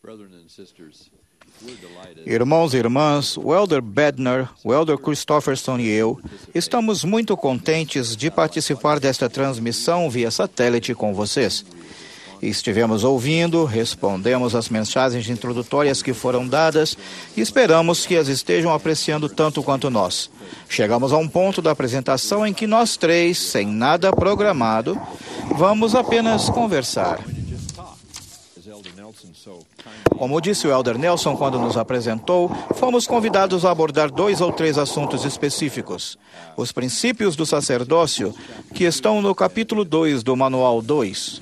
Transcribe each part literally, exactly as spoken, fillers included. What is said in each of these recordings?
Irmãos e irmãs, o Elder Bednar, o Elder Christofferson e eu estamos muito contentes de participar desta transmissão via satélite com vocês. Estivemos ouvindo, respondemos às mensagens introdutórias que foram dadas e esperamos que as estejam apreciando tanto quanto nós. Chegamos a um ponto da apresentação em que nós três, sem nada programado, vamos apenas conversar. Como disse o Elder Nelson quando nos apresentou, fomos convidados a abordar dois ou três assuntos específicos. Os princípios do sacerdócio, que estão no capítulo dois do Manual dois.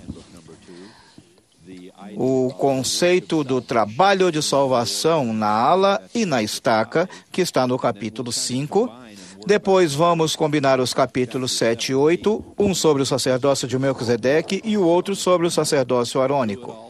O conceito do trabalho de salvação na ala e na estaca, que está no capítulo cinco. Depois vamos combinar os capítulos sete e oito, um sobre o sacerdócio de Melquisedeque e o outro sobre o sacerdócio arônico.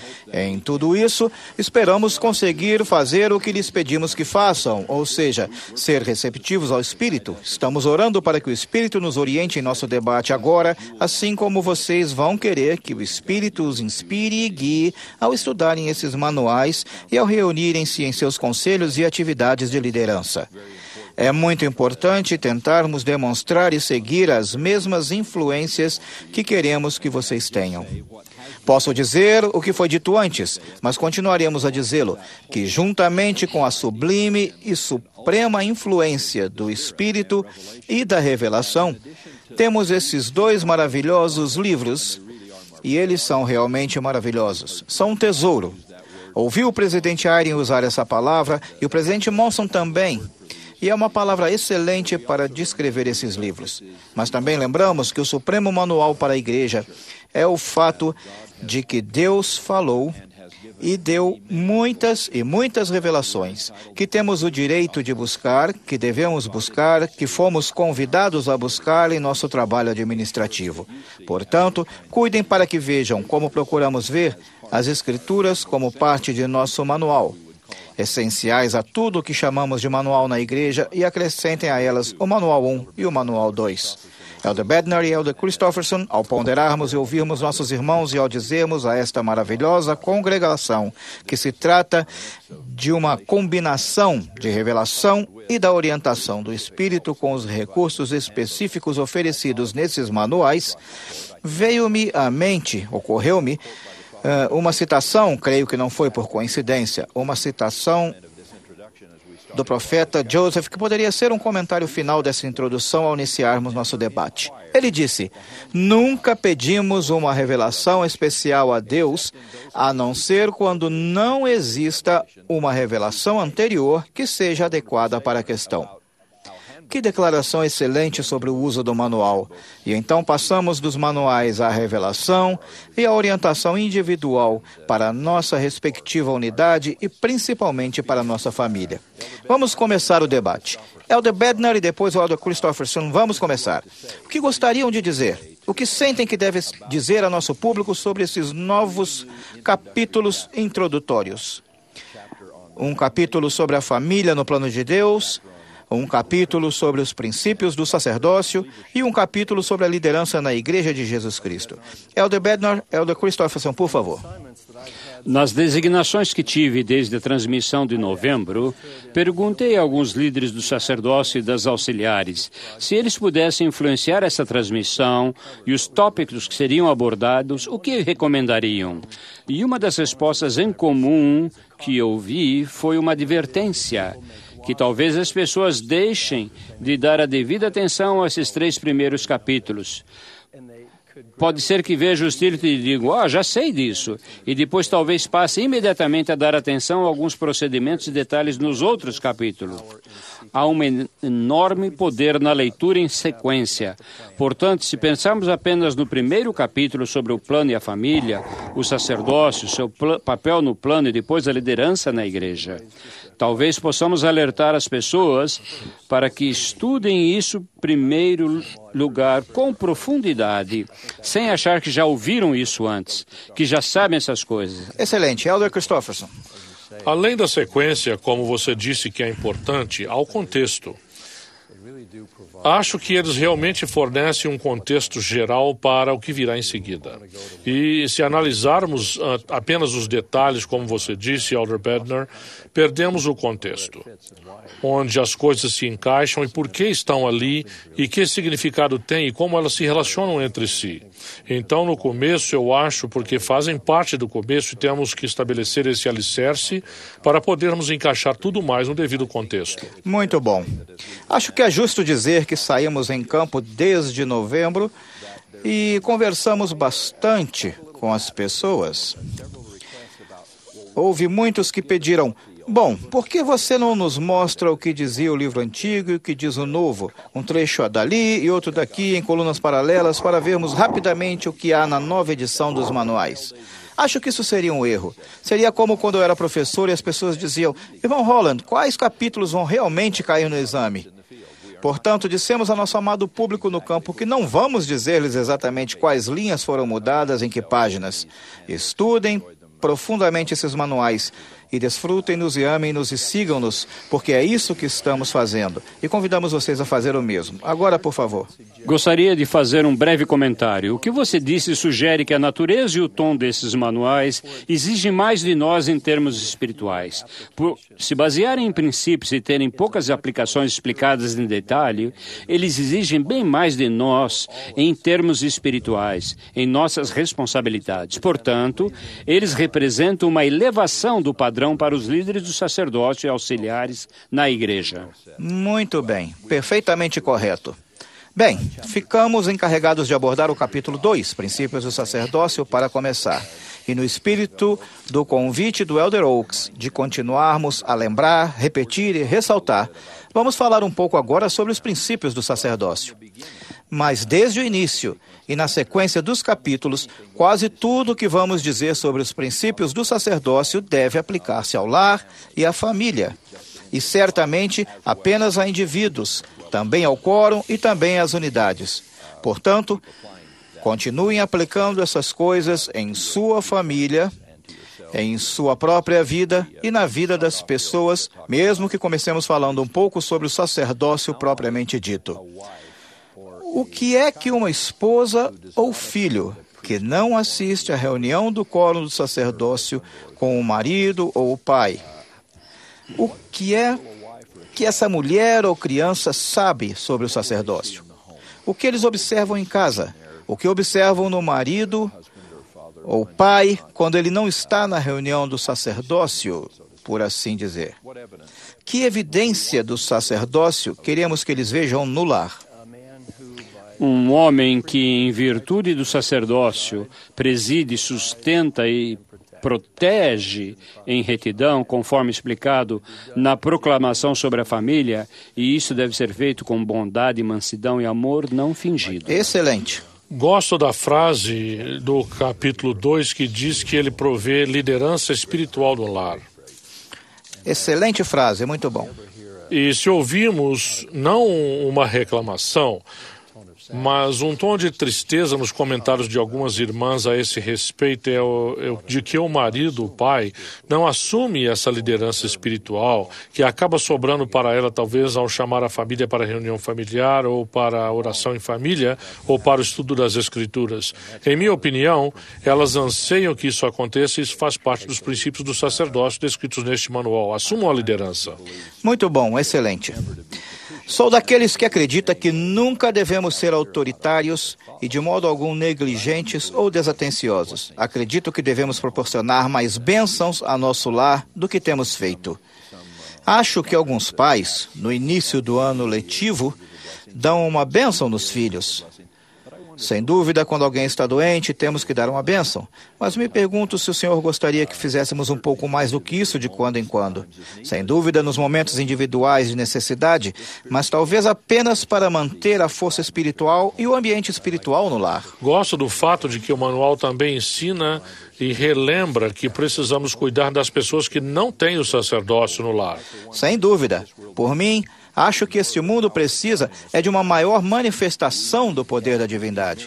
Em tudo isso, esperamos conseguir fazer o que lhes pedimos que façam, ou seja, ser receptivos ao Espírito. Estamos orando para que o Espírito nos oriente em nosso debate agora, assim como vocês vão querer que o Espírito os inspire e guie ao estudarem esses manuais e ao reunirem-se em seus conselhos e atividades de liderança. É muito importante tentarmos demonstrar e seguir as mesmas influências que queremos que vocês tenham. Posso dizer o que foi dito antes, mas continuaremos a dizê-lo, que juntamente com a sublime e suprema influência do Espírito e da revelação, temos esses dois maravilhosos livros, e eles são realmente maravilhosos. São um tesouro. Ouvi o presidente Eyring usar essa palavra, e o presidente Monson também. E é uma palavra excelente para descrever esses livros. Mas também lembramos que o supremo manual para a igreja é o fato de que Deus falou e deu muitas e muitas revelações, que temos o direito de buscar, que devemos buscar, que fomos convidados a buscar em nosso trabalho administrativo. Portanto, cuidem para que vejam como procuramos ver as Escrituras como parte de nosso manual, essenciais a tudo o que chamamos de manual na igreja, e acrescentem a elas o Manual um e o Manual dois. Elder Bednar e Elder Christofferson, ao ponderarmos e ouvirmos nossos irmãos e ao dizermos a esta maravilhosa congregação que se trata de uma combinação de revelação e da orientação do Espírito com os recursos específicos oferecidos nesses manuais, veio-me à mente, ocorreu-me, uh, uma citação, creio que não foi por coincidência, uma citação do profeta Joseph, que poderia ser um comentário final dessa introdução ao iniciarmos nosso debate. Ele disse: nunca pedimos uma revelação especial a Deus, a não ser quando não exista uma revelação anterior que seja adequada para a questão. Que declaração excelente sobre o uso do manual. E então passamos dos manuais à revelação e à orientação individual para a nossa respectiva unidade e principalmente para a nossa família. Vamos começar o debate. Elder Bednar e depois o Elder Christofferson, vamos começar. O que gostariam de dizer? O que sentem que deve dizer a nosso público sobre esses novos capítulos introdutórios? Um capítulo sobre a família no plano de Deus, um capítulo sobre os princípios do sacerdócio e um capítulo sobre a liderança na Igreja de Jesus Cristo. Elder Bednar, Elder Christofferson, por favor. Nas designações que tive desde a transmissão de novembro, perguntei a alguns líderes do sacerdócio e das auxiliares se eles pudessem influenciar essa transmissão e os tópicos que seriam abordados, o que recomendariam. E uma das respostas em comum que ouvi foi uma advertência, que talvez as pessoas deixem de dar a devida atenção a esses três primeiros capítulos. Pode ser que vejam os títulos e digam, ah, já sei disso, e depois talvez passe imediatamente a dar atenção a alguns procedimentos e detalhes nos outros capítulos. Há um enorme poder na leitura em sequência. Portanto, se pensarmos apenas no primeiro capítulo sobre o plano e a família, o sacerdócio, seu papel no plano e depois a liderança na igreja, talvez possamos alertar as pessoas para que estudem isso em primeiro lugar com profundidade, sem achar que já ouviram isso antes, que já sabem essas coisas. Excelente. Elder Christofferson. Além da sequência, como você disse que é importante, ao contexto. Acho que eles realmente fornecem um contexto geral para o que virá em seguida. E se analisarmos uh, apenas os detalhes, como você disse, Elder Bednar, perdemos o contexto, onde as coisas se encaixam e por que estão ali e que significado tem e como elas se relacionam entre si. Então, no começo, eu acho, porque fazem parte do começo e temos que estabelecer esse alicerce para podermos encaixar tudo mais no devido contexto. Muito bom. Acho que é justo dizer que saímos em campo desde novembro e conversamos bastante com as pessoas. Houve muitos que pediram: bom, por que você não nos mostra o que dizia o livro antigo e o que diz o novo? Um trecho dali e outro daqui em colunas paralelas para vermos rapidamente o que há na nova edição dos manuais. Acho que isso seria um erro. Seria como quando eu era professor e as pessoas diziam: irmão Holland, quais capítulos vão realmente cair no exame? Portanto, dissemos ao nosso amado público no campo que não vamos dizer-lhes exatamente quais linhas foram mudadas em que páginas. Estudem profundamente esses manuais e desfrutem-nos e amem-nos e sigam-nos, porque é isso que estamos fazendo. E convidamos vocês a fazer o mesmo. Agora, por favor. Gostaria de fazer um breve comentário. O que você disse sugere que a natureza e o tom desses manuais exigem mais de nós em termos espirituais. Por se basearem em princípios e terem poucas aplicações explicadas em detalhe, eles exigem bem mais de nós em termos espirituais, em nossas responsabilidades. Portanto, eles representam uma elevação do padrão para os líderes do sacerdócio e auxiliares na igreja. Muito bem, perfeitamente correto. Bem, ficamos encarregados de abordar o capítulo dois, Princípios do Sacerdócio, para começar. E no espírito do convite do Elder Oaks, de continuarmos a lembrar, repetir e ressaltar, vamos falar um pouco agora sobre os princípios do sacerdócio. Mas desde o início e na sequência dos capítulos, quase tudo o que vamos dizer sobre os princípios do sacerdócio deve aplicar-se ao lar e à família. E certamente apenas a indivíduos, também ao quórum e também às unidades. Portanto, continuem aplicando essas coisas em sua família, em sua própria vida e na vida das pessoas, mesmo que comecemos falando um pouco sobre o sacerdócio propriamente dito. O que é que uma esposa ou filho que não assiste à reunião do quórum do sacerdócio com o marido ou o pai, o que é que essa mulher ou criança sabe sobre o sacerdócio? O que eles observam em casa? O que observam no marido ou pai quando ele não está na reunião do sacerdócio, por assim dizer? Que evidência do sacerdócio queremos que eles vejam no lar? Um homem que, em virtude do sacerdócio, preside, sustenta e protege em retidão, conforme explicado na proclamação sobre a família, e isso deve ser feito com bondade, mansidão e amor não fingido. Excelente. Gosto da frase do capítulo dois que diz que ele provê liderança espiritual do lar. Excelente frase, muito bom. E se ouvirmos não uma reclamação, mas um tom de tristeza nos comentários de algumas irmãs a esse respeito é, o, é o de que o marido, o pai, não assume essa liderança espiritual, que acaba sobrando para ela talvez ao chamar a família para a reunião familiar, ou para a oração em família, ou para o estudo das Escrituras. Em minha opinião, elas anseiam que isso aconteça e isso faz parte dos princípios do sacerdócio descritos neste manual. Assumam a liderança. Muito bom, excelente. Sou daqueles que acredita que nunca devemos ser autoritários e de modo algum negligentes ou desatenciosos. Acredito que devemos proporcionar mais bênçãos a nosso lar do que temos feito. Acho que alguns pais, no início do ano letivo, dão uma bênção nos filhos. Sem dúvida, quando alguém está doente, temos que dar uma bênção. Mas me pergunto se o Senhor gostaria que fizéssemos um pouco mais do que isso de quando em quando. Sem dúvida, nos momentos individuais de necessidade, mas talvez apenas para manter a força espiritual e o ambiente espiritual no lar. Gosto do fato de que o manual também ensina e relembra que precisamos cuidar das pessoas que não têm o sacerdócio no lar. Sem dúvida. Por mim, acho que este mundo precisa é de uma maior manifestação do poder da divindade.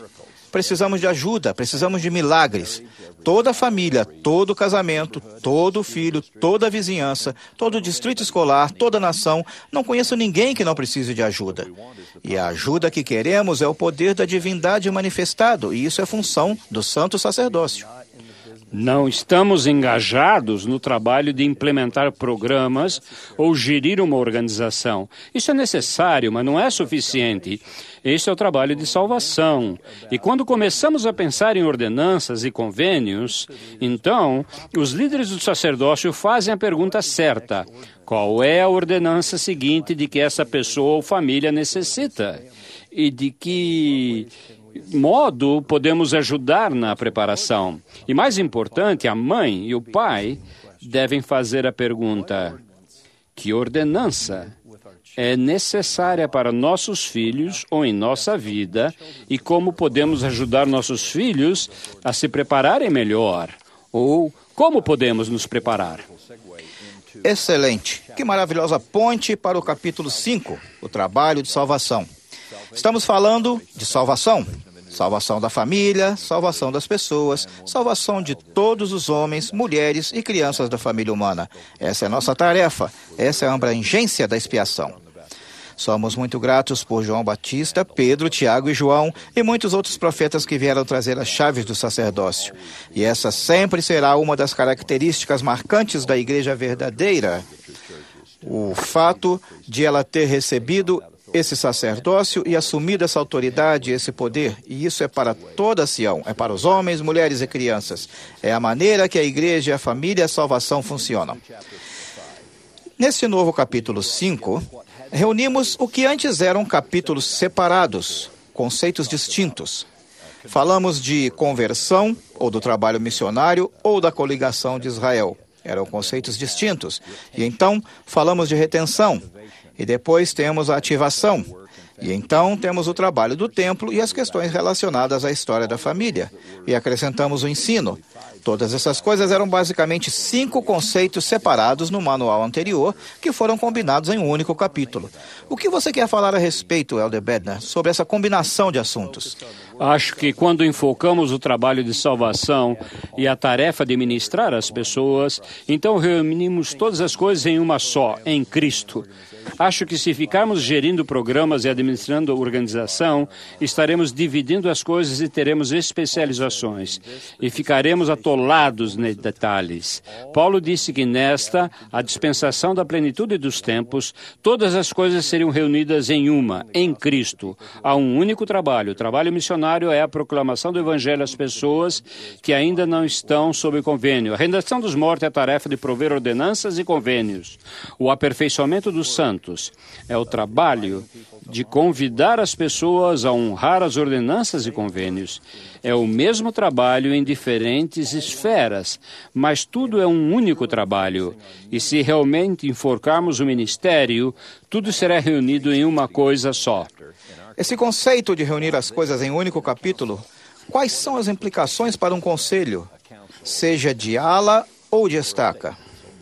Precisamos de ajuda, precisamos de milagres. Toda a família, todo o casamento, todo filho, toda a vizinhança, todo o distrito escolar, toda a nação, não conheço ninguém que não precise de ajuda. E a ajuda que queremos é o poder da divindade manifestado, e isso é função do santo sacerdócio. Não estamos engajados no trabalho de implementar programas ou gerir uma organização. Isso é necessário, mas não é suficiente. Este é o trabalho de salvação. E quando começamos a pensar em ordenanças e convênios, então, os líderes do sacerdócio fazem a pergunta certa. Qual é a ordenança seguinte de que essa pessoa ou família necessita? E de que modo podemos ajudar na preparação? E mais importante, a mãe e o pai devem fazer a pergunta: que ordenança é necessária para nossos filhos ou em nossa vida e como podemos ajudar nossos filhos a se prepararem melhor? Ou como podemos nos preparar? Excelente! Que maravilhosa ponte para o capítulo cinco, o trabalho de salvação. Estamos falando de salvação. Salvação da família, salvação das pessoas, salvação de todos os homens, mulheres e crianças da família humana. Essa é a nossa tarefa, essa é a abrangência da expiação. Somos muito gratos por João Batista, Pedro, Tiago e João e muitos outros profetas que vieram trazer as chaves do sacerdócio. E essa sempre será uma das características marcantes da igreja verdadeira. O fato de ela ter recebido esse sacerdócio e assumido essa autoridade, esse poder, e isso é para toda Sião, é para os homens, mulheres e crianças. É a maneira que a igreja, a família e a salvação funcionam. Nesse novo capítulo cinco, reunimos o que antes eram capítulos separados, conceitos distintos. Falamos de conversão, ou do trabalho missionário, ou da coligação de Israel. Eram conceitos distintos. E então, falamos de retenção. E depois temos a ativação. E então temos o trabalho do templo e as questões relacionadas à história da família. E acrescentamos o ensino. Todas essas coisas eram basicamente cinco conceitos separados no manual anterior, que foram combinados em um único capítulo. O que você quer falar a respeito, Elder Bednar, sobre essa combinação de assuntos? Acho que quando enfocamos o trabalho de salvação e a tarefa de ministrar as pessoas, então reunimos todas as coisas em uma só, em Cristo. Acho que se ficarmos gerindo programas e administrando a organização, estaremos dividindo as coisas e teremos especializações. E ficaremos atolados nos detalhes. Paulo disse que nesta, a dispensação da plenitude dos tempos, todas as coisas seriam reunidas em uma, em Cristo. Há um único trabalho. O trabalho missionário é a proclamação do Evangelho às pessoas que ainda não estão sob convênio. A redenção dos mortos é a tarefa de prover ordenanças e convênios. O aperfeiçoamento dos santos é o trabalho de convidar as pessoas a honrar as ordenanças e convênios. É o mesmo trabalho em diferentes esferas, mas tudo é um único trabalho. E se realmente enforcarmos o ministério, tudo será reunido em uma coisa só. Esse conceito de reunir as coisas em um único capítulo, quais são as implicações para um conselho, seja de ala ou de estaca?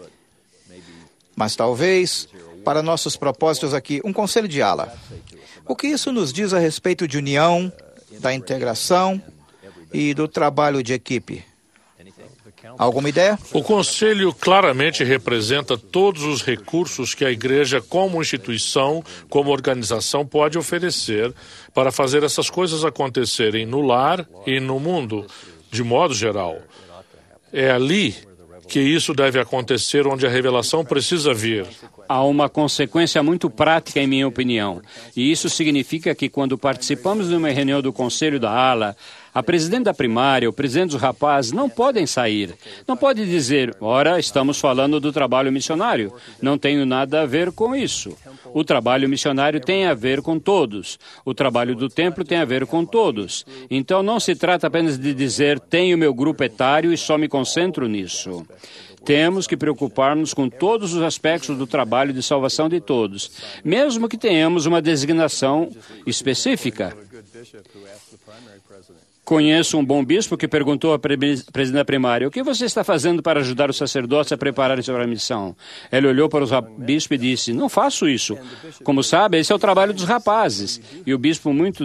Mas talvez, para nossos propósitos aqui, um conselho de ala. O que isso nos diz a respeito de união, da integração e do trabalho de equipe? Alguma ideia? O Conselho claramente representa todos os recursos que a Igreja, como instituição, como organização, pode oferecer para fazer essas coisas acontecerem no lar e no mundo, de modo geral. É ali que isso deve acontecer, onde a revelação precisa vir. Há uma consequência muito prática, em minha opinião. E isso significa que, quando participamos de uma reunião do Conselho da Ala, a presidente da primária, o presidente dos rapazes não podem sair. Não pode dizer, ora, estamos falando do trabalho missionário. Não tenho nada a ver com isso. O trabalho missionário tem a ver com todos. O trabalho do templo tem a ver com todos. Então, não se trata apenas de dizer, tenho meu grupo etário e só me concentro nisso. Temos que preocupar-nos com todos os aspectos do trabalho de salvação de todos, mesmo que tenhamos uma designação específica. Conheço um bom bispo que perguntou à presidente da primária, o que você está fazendo para ajudar os sacerdotes a prepararem sobre a missão? Ele olhou para o bispo e disse, não faço isso. Como sabe, esse é o trabalho dos rapazes. E o bispo, muito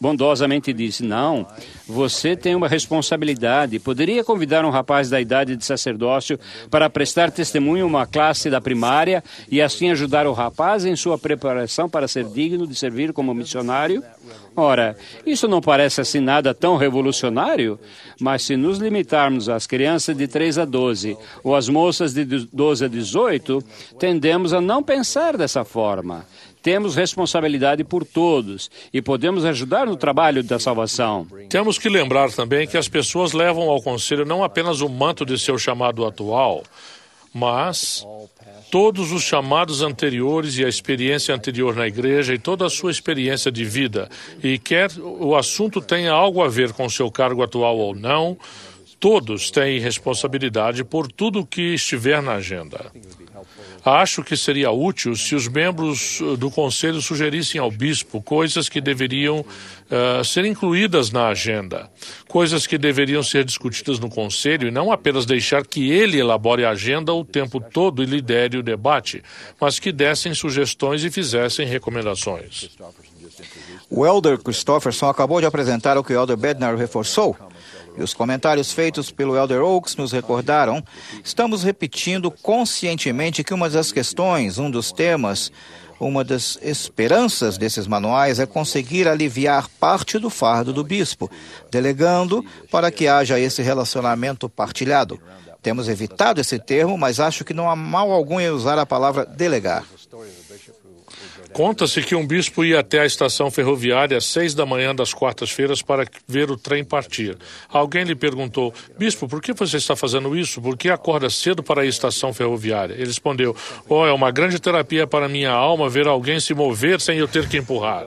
bondosamente disse, não, você tem uma responsabilidade. Poderia convidar um rapaz da idade de sacerdócio para prestar testemunho em uma classe da primária e assim ajudar o rapaz em sua preparação para ser digno de servir como missionário? Ora, isso não parece assim nada tão revolucionário, mas se nos limitarmos às crianças de três a doze ou às moças de doze a dezoito, tendemos a não pensar dessa forma. Temos responsabilidade por todos e podemos ajudar no trabalho da salvação. Temos que lembrar também que as pessoas levam ao conselho não apenas o manto de seu chamado atual, mas todos os chamados anteriores e a experiência anterior na igreja e toda a sua experiência de vida. E quer o assunto tenha algo a ver com seu cargo atual ou não, todos têm responsabilidade por tudo o que estiver na agenda. Acho que seria útil se os membros do conselho sugerissem ao bispo coisas que deveriam uh, ser incluídas na agenda, coisas que deveriam ser discutidas no conselho e não apenas deixar que ele elabore a agenda o tempo todo e lidere o debate, mas que dessem sugestões e fizessem recomendações. O Elder Christofferson acabou de apresentar o que o Elder Bednar reforçou. E os comentários feitos pelo Elder Oaks nos recordaram, estamos repetindo conscientemente que uma das questões, um dos temas, uma das esperanças desses manuais é conseguir aliviar parte do fardo do bispo, delegando para que haja esse relacionamento partilhado. Temos evitado esse termo, mas acho que não há mal algum em usar a palavra delegar. Conta-se que um bispo ia até a estação ferroviária às seis da manhã das quartas-feiras para ver o trem partir. Alguém lhe perguntou, bispo, por que você está fazendo isso? Por que acorda cedo para ir à estação ferroviária? Ele respondeu, oh, é uma grande terapia para minha alma ver alguém se mover sem eu ter que empurrar.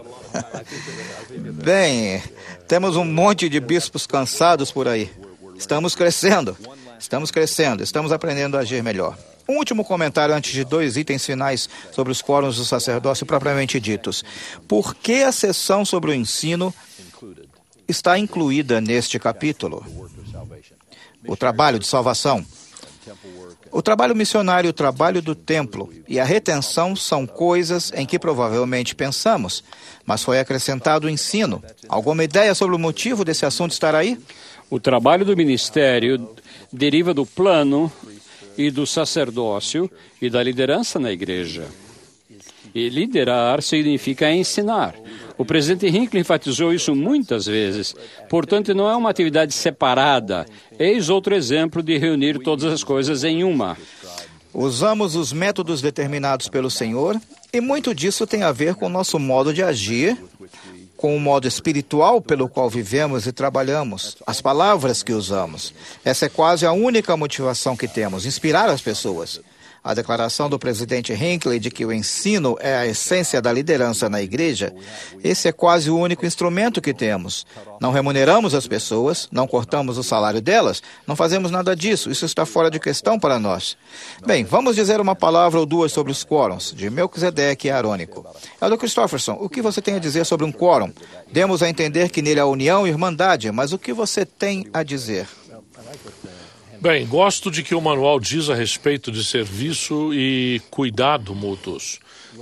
Bem, temos um monte de bispos cansados por aí. Estamos crescendo, estamos crescendo, estamos aprendendo a agir melhor. Um último comentário antes de dois itens finais sobre os quórums do sacerdócio propriamente ditos. Por que a seção sobre o ensino está incluída neste capítulo? O trabalho de salvação. O trabalho missionário, o trabalho do templo e a retenção são coisas em que provavelmente pensamos, mas foi acrescentado o ensino. Alguma ideia sobre o motivo desse assunto estar aí? O trabalho do ministério deriva do plano e do sacerdócio e da liderança na igreja. E liderar significa ensinar. O presidente Hinckley enfatizou isso muitas vezes. Portanto, não é uma atividade separada. Eis outro exemplo de reunir todas as coisas em uma. Usamos os métodos determinados pelo Senhor e muito disso tem a ver com o nosso modo de agir, com o modo espiritual pelo qual vivemos e trabalhamos, as palavras que usamos. Essa é quase a única motivação que temos, inspirar as pessoas. A declaração do presidente Hinckley de que o ensino é a essência da liderança na igreja, esse é quase o único instrumento que temos. Não remuneramos as pessoas, não cortamos o salário delas, não fazemos nada disso, isso está fora de questão para nós. Bem, vamos dizer uma palavra ou duas sobre os quórums, de Melquisedeque e Arônico. Elder Christofferson, o que você tem a dizer sobre um quórum? Demos a entender que nele há união e irmandade, mas o que você tem a dizer? Bem, gosto de que o manual diz a respeito de serviço e cuidado mútuos.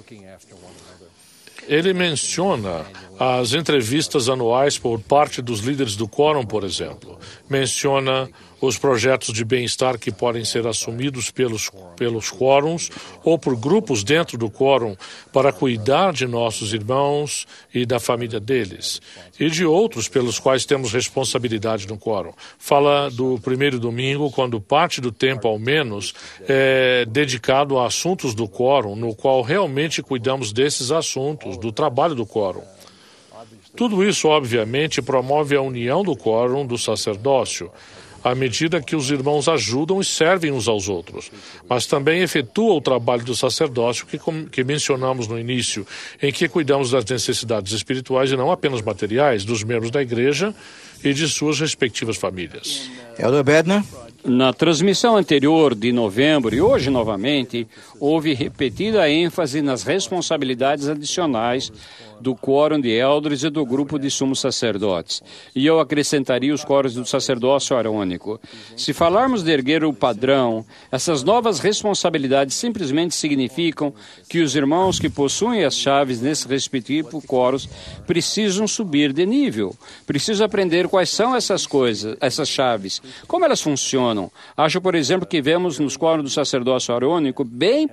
Ele menciona as entrevistas anuais por parte dos líderes do quórum, por exemplo. Menciona os projetos de bem-estar que podem ser assumidos pelos, pelos quórums ou por grupos dentro do quórum para cuidar de nossos irmãos e da família deles, e de outros pelos quais temos responsabilidade no quórum. Fala do primeiro domingo, quando parte do tempo, ao menos, é dedicado a assuntos do quórum, no qual realmente cuidamos desses assuntos, do trabalho do quórum. Tudo isso, obviamente, promove a união do quórum do sacerdócio, à medida que os irmãos ajudam e servem uns aos outros, mas também efetua o trabalho do sacerdócio que, que mencionamos no início, em que cuidamos das necessidades espirituais e não apenas materiais dos membros da igreja e de suas respectivas famílias. Elder Bednar? Na transmissão anterior de novembro e hoje novamente, houve repetida ênfase nas responsabilidades adicionais do quórum de elders e do grupo de sumos sacerdotes. E eu acrescentaria os quóruns do sacerdócio arônico. Se falarmos de erguer o padrão, essas novas responsabilidades simplesmente significam que os irmãos que possuem as chaves nesse respectivo quórum precisam subir de nível. Precisam aprender quais são essas coisas, essas chaves, como elas funcionam. Acho, por exemplo, que vemos nos quóruns do sacerdócio arônico bem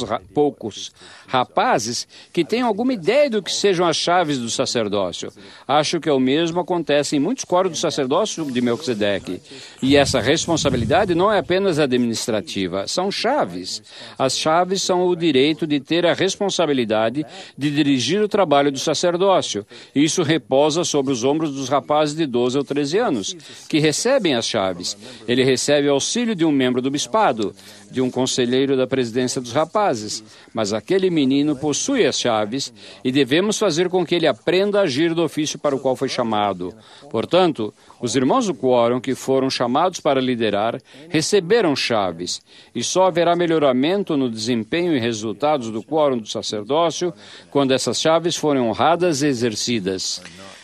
poucos rapazes que têm alguma ideia do que sejam as chaves do sacerdócio. Acho que o mesmo acontece em muitos quóruns do sacerdócio de Melquisedeque. E essa responsabilidade não é apenas administrativa, são chaves. As chaves são o direito de ter a responsabilidade de dirigir o trabalho do sacerdócio. Isso repousa sobre os ombros dos rapazes de doze ou treze anos, que recebem as chaves. Ele recebe auxílio de um membro do bispado, de um conselheiro da presidência dos rapazes, mas aquele menino possui as chaves e devemos fazer com que ele aprenda a agir do ofício para o qual foi chamado. Portanto, os irmãos do quórum que foram chamados para liderar receberam chaves, e só haverá melhoramento no desempenho e resultados do quórum do sacerdócio quando essas chaves forem honradas e exercidas.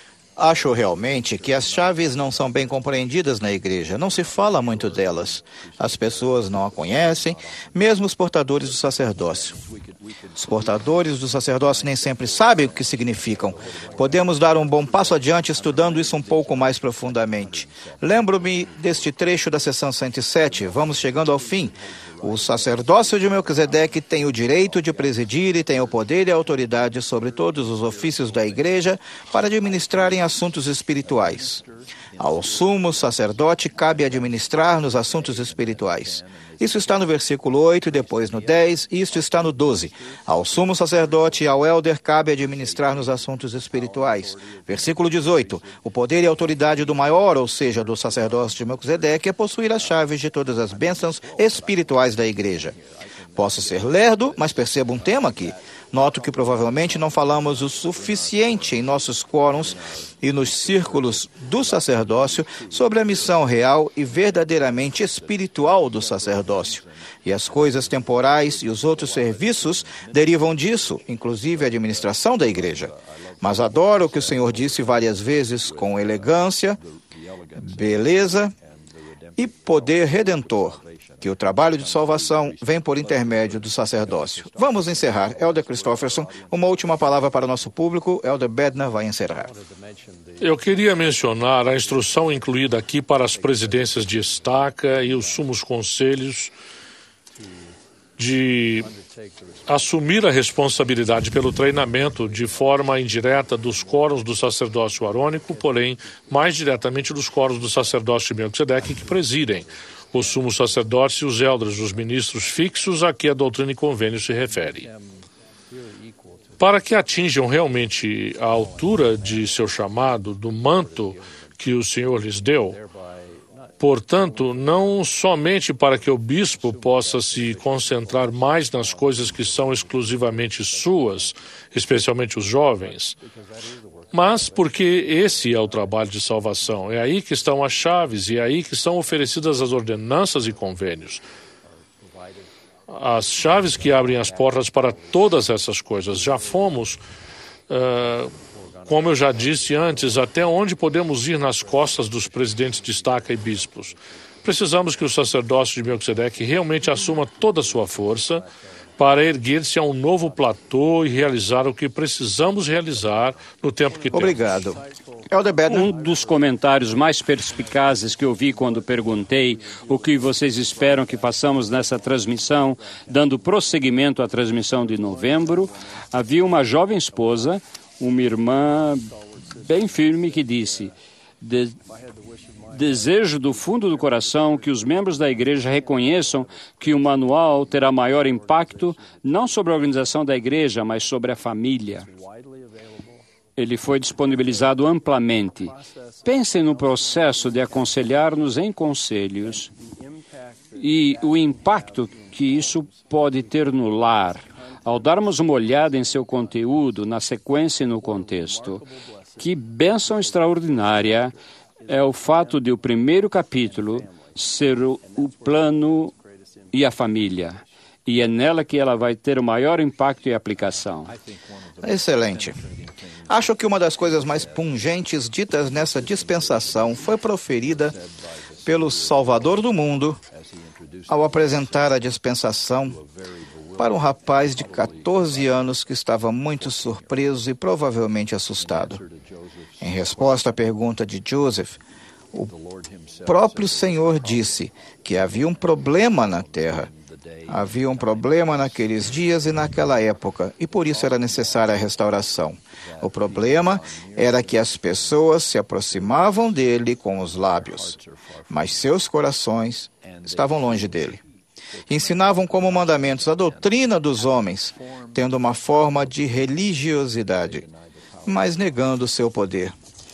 Acho realmente que as chaves não são bem compreendidas na igreja. Não se fala muito delas. As pessoas não a conhecem, mesmo os portadores do sacerdócio. Os portadores do sacerdócio nem sempre sabem o que significam. Podemos dar um bom passo adiante estudando isso um pouco mais profundamente. Lembro-me deste trecho da seção cento e sete. Vamos chegando ao fim. O sacerdócio de Melquisedeque tem o direito de presidir e tem o poder e a autoridade sobre todos os ofícios da igreja para administrarem assuntos espirituais. Ao sumo sacerdote cabe administrar nos assuntos espirituais. Isso está no versículo oito, depois no dez, e isto está no doze. Ao sumo sacerdote e ao elder cabe administrar nos assuntos espirituais. Versículo dezoito. O poder e a autoridade do maior, ou seja, do sacerdócio de Melquisedeque, é possuir as chaves de todas as bênçãos espirituais da igreja. Posso ser lerdo, mas percebo um tema aqui. Noto que provavelmente não falamos o suficiente em nossos quórums e nos círculos do sacerdócio sobre a missão real e verdadeiramente espiritual do sacerdócio. E as coisas temporais e os outros serviços derivam disso, inclusive a administração da igreja. Mas adoro o que o Senhor disse várias vezes com elegância, beleza e poder redentor, que o trabalho de salvação vem por intermédio do sacerdócio. Vamos encerrar. Elder Christofferson, uma última palavra para o nosso público. Elder Bednar vai encerrar. Eu queria mencionar a instrução incluída aqui para as presidências de estaca e os sumos conselhos de assumir a responsabilidade pelo treinamento de forma indireta dos quórums do sacerdócio arônico, porém, mais diretamente dos quórums do sacerdócio de Melquisedeque que presidem os sumos sacerdotes e os elders, os ministros fixos a que a doutrina e convênio se refere. Para que atinjam realmente a altura de seu chamado, do manto que o Senhor lhes deu, portanto, não somente para que o bispo possa se concentrar mais nas coisas que são exclusivamente suas, especialmente os jovens, mas porque esse é o trabalho de salvação. É aí que estão as chaves e é aí que são oferecidas as ordenanças e convênios. As chaves que abrem as portas para todas essas coisas. Já fomos, uh, como eu já disse antes, até onde podemos ir nas costas dos presidentes de estaca e bispos. Precisamos que o sacerdócio de Melquisedeque realmente assuma toda a sua força para erguer-se a um novo platô e realizar o que precisamos realizar no tempo que temos. Obrigado. Elder Bednar. Um dos comentários mais perspicazes que eu vi quando perguntei o que vocês esperam que façamos nessa transmissão, dando prosseguimento à transmissão de novembro, havia uma jovem esposa, uma irmã bem firme, que disse: De... Desejo do fundo do coração que os membros da igreja reconheçam que o manual terá maior impacto não sobre a organização da igreja, mas sobre a família. Ele foi disponibilizado amplamente. Pensem no processo de aconselhar-nos em conselhos e o impacto que isso pode ter no lar, ao darmos uma olhada em seu conteúdo, na sequência e no contexto. Que bênção extraordinária é o fato de o primeiro capítulo ser o, o plano e a família. E é nela que ela vai ter o maior impacto e aplicação. Excelente. Acho que uma das coisas mais pungentes ditas nessa dispensação foi proferida pelo Salvador do mundo ao apresentar a dispensação para um rapaz de quatorze anos que estava muito surpreso e provavelmente assustado. Em resposta à pergunta de Joseph, o próprio Senhor disse que havia um problema na terra. Havia um problema naqueles dias e naquela época, e por isso era necessária a restauração. O problema era que as pessoas se aproximavam dele com os lábios, mas seus corações estavam longe dele. Ensinavam como mandamentos a doutrina dos homens, tendo uma forma de religiosidade, mas negando o seu poder.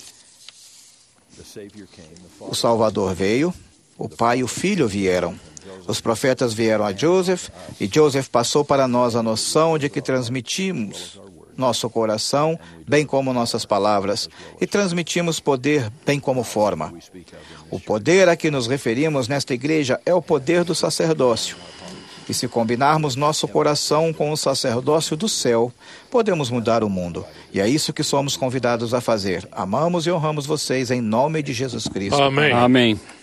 O Salvador veio, o Pai e o Filho vieram. Os profetas vieram a Joseph, e Joseph passou para nós a noção de que transmitimos nosso coração, bem como nossas palavras, e transmitimos poder, bem como forma. O poder a que nos referimos nesta igreja é o poder do sacerdócio. E se combinarmos nosso coração com o sacerdócio do céu, podemos mudar o mundo. E é isso que somos convidados a fazer. Amamos e honramos vocês em nome de Jesus Cristo. Amém. Amém.